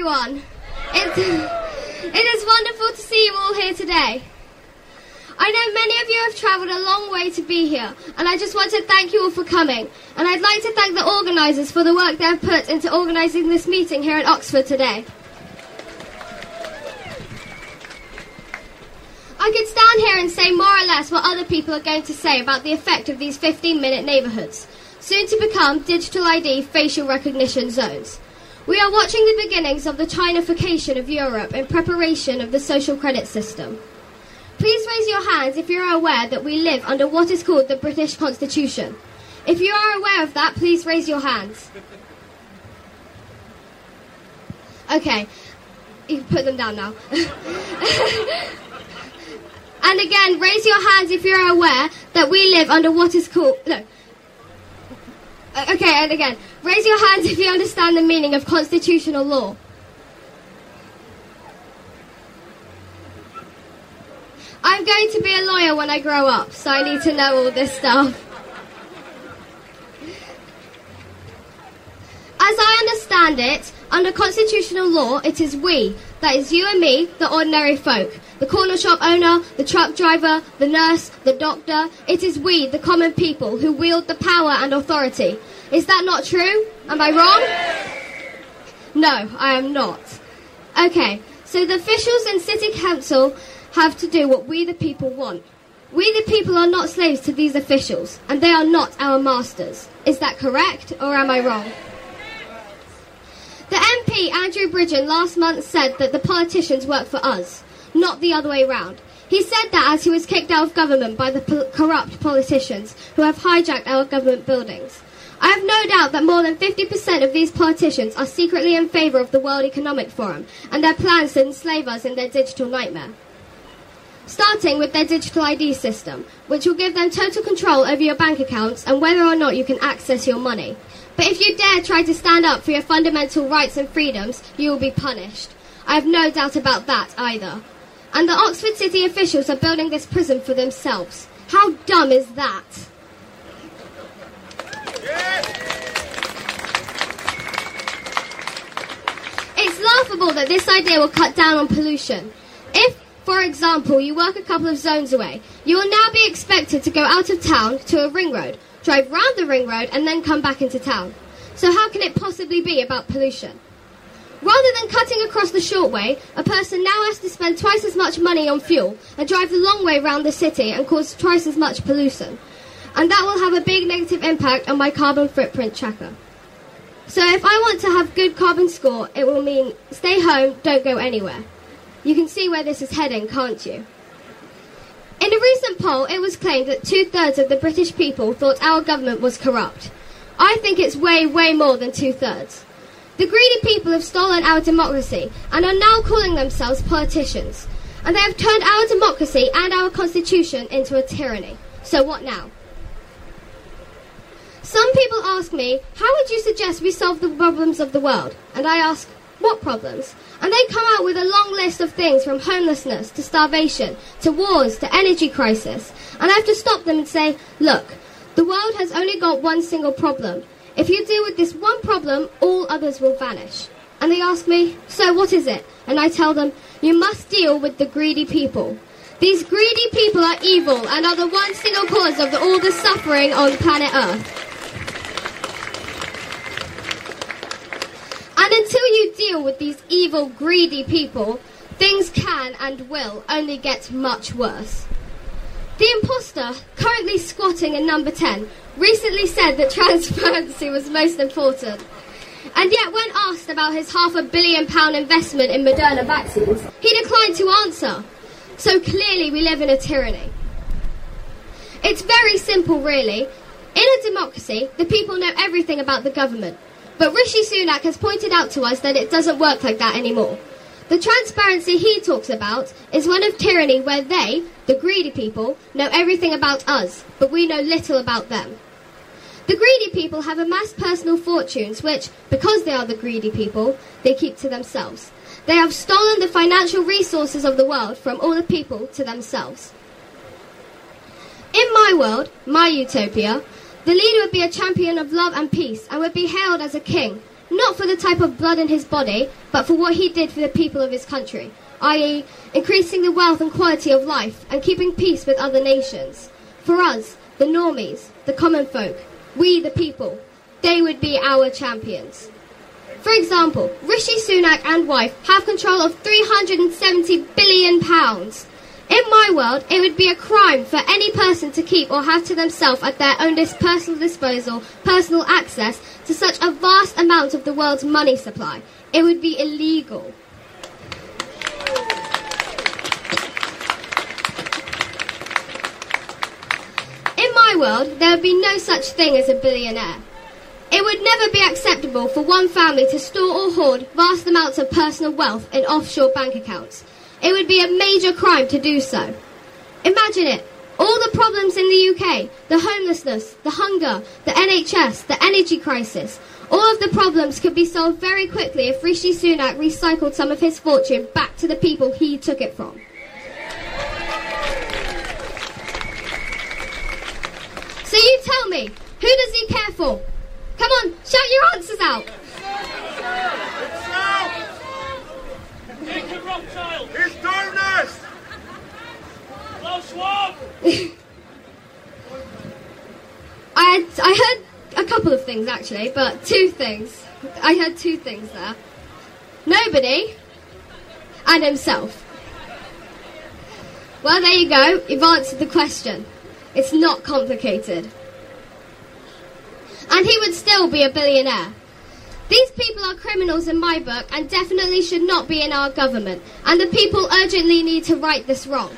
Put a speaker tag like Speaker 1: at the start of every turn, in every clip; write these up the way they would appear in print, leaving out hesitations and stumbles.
Speaker 1: everyone. It is wonderful to see you all here today. I know many of you have travelled a long way to be here, and I just want to thank you all for coming. And I'd like to thank the organisers for the work they have put into organising this meeting here at Oxford today. I could stand here and say more or less what other people are going to say about the effect of these 15-minute neighbourhoods, soon to become digital ID facial recognition zones. We are watching the beginnings of the Chinification of Europe in preparation of the social credit system. Please raise your hands if you are aware that we live under what is called the British Constitution. If you are aware of that, please raise your hands. Okay, you can put them down now. And again, raise your hands if you're aware that we live under what is called... No. Okay, and again, raise your hands if you understand the meaning of constitutional law. I'm going to be a lawyer when I grow up, so I need to know all this stuff. As I understand it, under constitutional law, it is we, that is you and me, the ordinary folk, the corner shop owner, the truck driver, the nurse, the doctor. It is we, the common people, who wield the power and authority. Is that not true? Am I wrong? No, I am not. Okay, so the officials in City Council have to do what we the people want. We the people are not slaves to these officials, and they are not our masters. Is that correct, or am I wrong? The MP, Andrew Bridgen, last month said that the politicians work for us, not the other way round. He said that as he was kicked out of government by the corrupt politicians who have hijacked our government buildings. I have no doubt that more than 50% of these politicians are secretly in favour of the World Economic Forum and their plans to enslave us in their digital nightmare. Starting with their digital ID system, which will give them total control over your bank accounts and whether or not you can access your money. But if you dare try to stand up for your fundamental rights and freedoms, you will be punished. I have no doubt about that either. And the Oxford City officials are building this prison for themselves. How dumb is that? It's laughable that this idea will cut down on pollution. If, for example, you work a couple of zones away, you will now be expected to go out of town to a ring road, drive round the ring road and then come back into town. So how can it possibly be about pollution? Rather than cutting across the short way, a person now has to spend twice as much money on fuel and drive the long way round the city and cause twice as much pollution. And that will have a big negative impact on my carbon footprint tracker. So if I want to have good carbon score, it will mean stay home, don't go anywhere. You can see where this is heading, can't you? In a recent poll, it was claimed that 2/3 of the British people thought our government was corrupt. I think it's way, way more than 2/3. The greedy people have stolen our democracy and are now calling themselves politicians. And they have turned our democracy and our constitution into a tyranny. So what now? Some people ask me, how would you suggest we solve the problems of the world? And I ask, what problems? And they come out with a long list of things from homelessness to starvation to wars to energy crisis. And I have to stop them and say, look, the world has only got one single problem. If you deal with this one problem, all others will vanish. And they ask me, so what is it? And I tell them, you must deal with the greedy people. These greedy people are evil and are the one single cause of all the suffering on planet Earth. And until you deal with these evil, greedy people, things can and will only get much worse. The imposter, currently squatting in number 10, recently said that transparency was most important. And yet when asked about his £500 million investment in Moderna vaccines, he declined to answer. So clearly we live in a tyranny. It's very simple, really. In a democracy, the people know everything about the government. But Rishi Sunak has pointed out to us that it doesn't work like that anymore. The transparency he talks about is one of tyranny where they, the greedy people, know everything about us, but we know little about them. The greedy people have amassed personal fortunes which, because they are the greedy people, they keep to themselves. They have stolen the financial resources of the world from all the people to themselves. In my world, my utopia, the leader would be a champion of love and peace and would be hailed as a king. not for the type of blood in his body, but for what he did for the people of his country, i.e. increasing the wealth and quality of life and keeping peace with other nations. For us, the normies, the common folk, we the people, they would be our champions. For example, Rishi Sunak and wife have control of £370 billion. In my world, it would be a crime for any person to keep or have to themselves at their own personal disposal, personal access to such a vast amount of the world's money supply. It would be illegal. In my world, there would be no such thing as a billionaire. It would never be acceptable for one family to store or hoard vast amounts of personal wealth in offshore bank accounts. It would be a major crime to do so. Imagine it. All the problems in the UK, the homelessness, the hunger, the NHS, the energy crisis, all of the problems could be solved very quickly if Rishi Sunak recycled some of his fortune back to the people he took it from. So you tell me, who does he care for? Come on, shout your answers out.
Speaker 2: Jacob Rothschild.
Speaker 3: His donors.
Speaker 2: Klaus Schwab.
Speaker 1: I heard a couple of things actually, but two things. I heard two things there. Nobody and himself. Well, there you go. You've answered the question. It's not complicated. And he would still be a billionaire. These people are criminals in my book and definitely should not be in our government. And the people urgently need to right this wrong.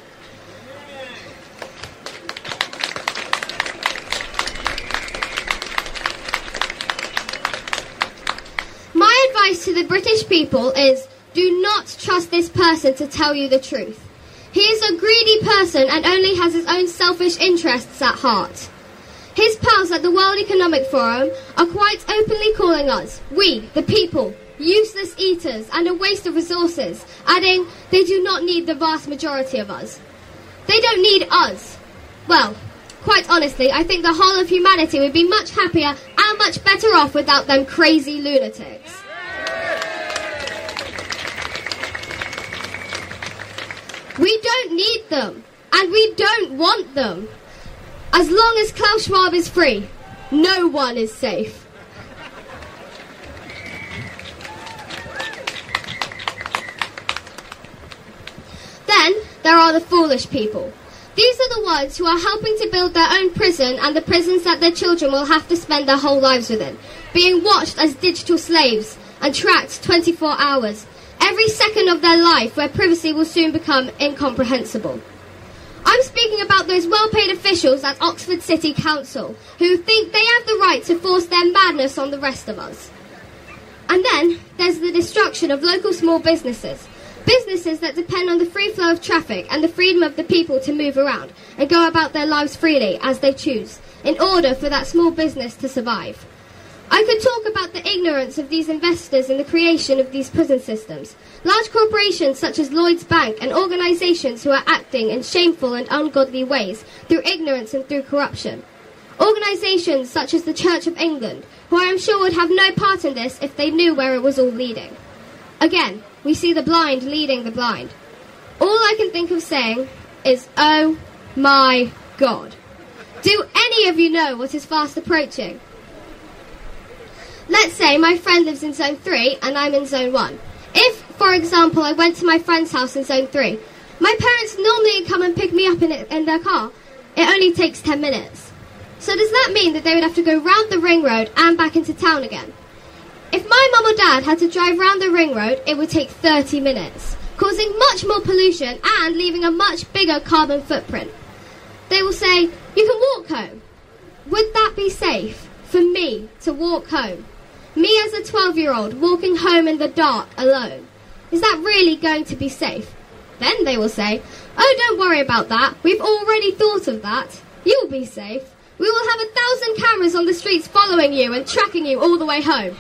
Speaker 1: My advice to the British people is, do not trust this person to tell you the truth. He is a greedy person and only has his own selfish interests at heart. His pals at the World Economic Forum are quite openly calling us, we, the people, useless eaters and a waste of resources, adding, they do not need the vast majority of us. They don't need us. Well, quite honestly, I think the whole of humanity would be much happier and much better off without them crazy lunatics. We don't need them, and we don't want them. As long as Klaus Schwab is free, no one is safe. Then there are the foolish people. These are the ones who are helping to build their own prison and the prisons that their children will have to spend their whole lives within, being watched as digital slaves and tracked 24 hours, every second of their life where privacy will soon become incomprehensible. I'm speaking about those well-paid officials at Oxford City Council who think they have the right to force their madness on the rest of us. And then there's the destruction of local small businesses. Businesses that depend on the free flow of traffic and the freedom of the people to move around and go about their lives freely as they choose, in order for that small business to survive. I could talk about the ignorance of these investors in the creation of these prison systems. Large corporations such as Lloyds Bank and organisations who are acting in shameful and ungodly ways through ignorance and through corruption. Organisations such as the Church of England, who I am sure would have no part in this if they knew where it was all leading. Again, we see the blind leading the blind. All I can think of saying is, oh my God. Do any of you know what is fast approaching? Let's say my friend lives in Zone 3 and I'm in Zone 1. If, for example, I went to my friend's house in Zone 3, my parents normally come and pick me up in their car. It only takes 10 minutes. So does that mean that they would have to go round the ring road and back into town again? If my mum or dad had to drive round the ring road, it would take 30 minutes, causing much more pollution and leaving a much bigger carbon footprint. They will say, you can walk home. Would that be safe for me to walk home? Me as a 12-year-old walking home in the dark alone. Is that really going to be safe? Then they will say, oh, don't worry about that. We've already thought of that. You'll be safe. We will have 1,000 cameras on the streets following you and tracking you all the way home.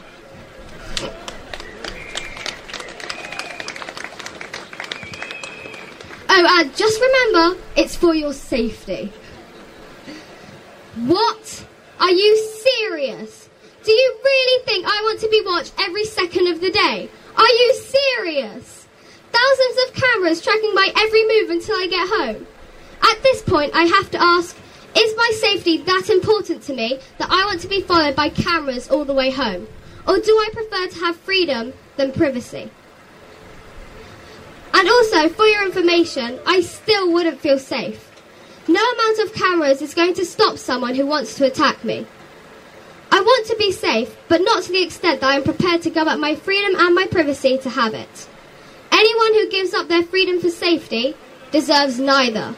Speaker 1: Oh, just remember, it's for your safety. What? Are you serious? Do you really really think I want to be watched every second of the day? Are you serious? Thousands of cameras tracking my every move until I get home. At this point, I have to ask, is my safety that important to me that I want to be followed by cameras all the way home? Or do I prefer to have freedom than privacy? And also, for your information, I still wouldn't feel safe. No amount of cameras is going to stop someone who wants to attack me. I want to be safe, but not to the extent that I am prepared to give up my freedom and my privacy to have it. Anyone who gives up their freedom for safety deserves neither.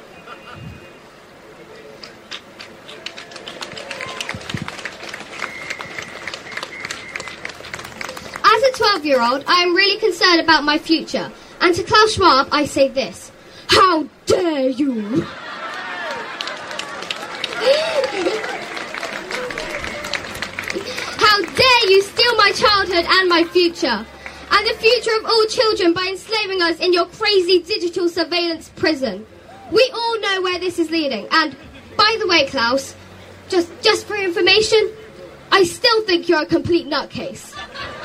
Speaker 1: As a 12-year-old, I am really concerned about my future. And to Klaus Schwab, I say this. How dare you! How dare you steal my childhood and my future, and the future of all children by enslaving us in your crazy digital surveillance prison. We all know where this is leading, and, by the way, Klaus, just for information, I still think you're a complete nutcase.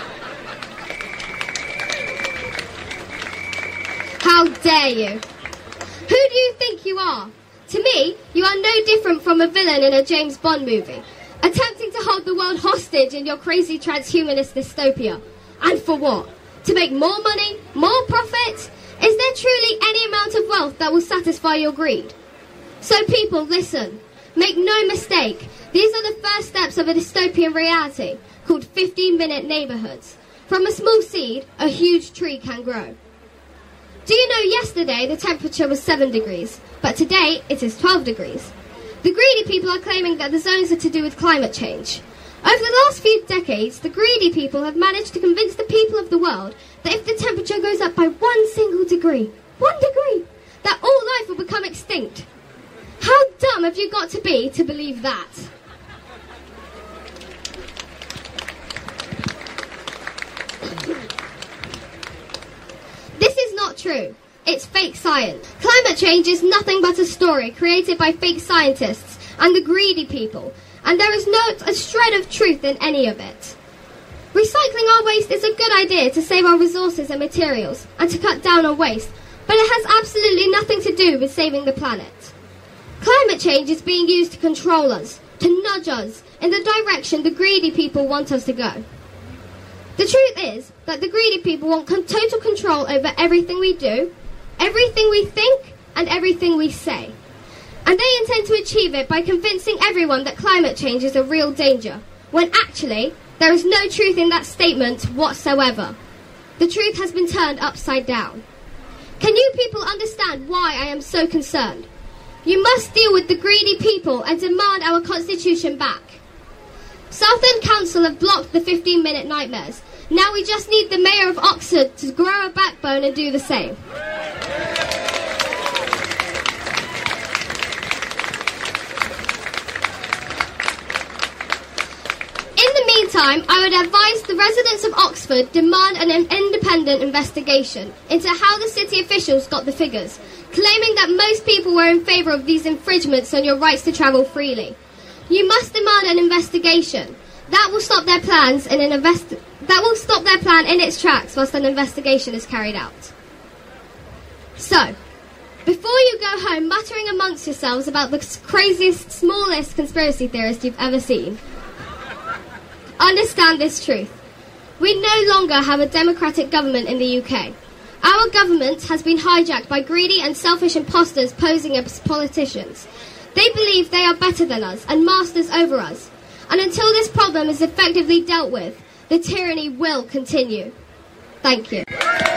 Speaker 1: How dare you? Who do you think you are? To me, you are no different from a villain in a James Bond movie, attempting to hold the world hostage in your crazy transhumanist dystopia. And for what? To make more money? More profit? Is there truly any amount of wealth that will satisfy your greed? So people, listen. Make no mistake. These are the first steps of a dystopian reality called 15-minute neighborhoods. From a small seed, a huge tree can grow. Do you know yesterday the temperature was 7 degrees, but today it is 12 degrees? The greedy people are claiming that the zones are to do with climate change. Over the last few decades, the greedy people have managed to convince the people of the world that if the temperature goes up by 1 single degree, 1 degree, that all life will become extinct. How dumb have you got to be to believe that? This is not true. It's fake science. Climate change is nothing but a story created by fake scientists and the greedy people, and there is not a shred of truth in any of it. Recycling our waste is a good idea to save our resources and materials and to cut down on waste, but it has absolutely nothing to do with saving the planet. Climate change is being used to control us, to nudge us in the direction the greedy people want us to go. The truth is that the greedy people want total control over everything we do, everything we think, and everything we say. And they intend to achieve it by convincing everyone that climate change is a real danger, when actually, there is no truth in that statement whatsoever. The truth has been turned upside down. Can you people understand why I am so concerned? You must deal with the greedy people and demand our constitution back. Southend Council have blocked the 15-minute nightmares. Now we just need the Mayor of Oxford to grow a backbone and do the same. In the meantime, I would advise the residents of Oxford demand an independent investigation into how the city officials got the figures, claiming that most people were in favour of these infringements on your rights to travel freely. You must demand an investigation. That will stop their plans in their plan in its tracks whilst an investigation is carried out. So, before you go home muttering amongst yourselves about the craziest, smallest conspiracy theorist you've ever seen, understand this truth. We no longer have a democratic government in the UK. Our government has been hijacked by greedy and selfish imposters posing as politicians. They believe they are better than us and masters over us. And until this problem is effectively dealt with, the tyranny will continue. Thank you.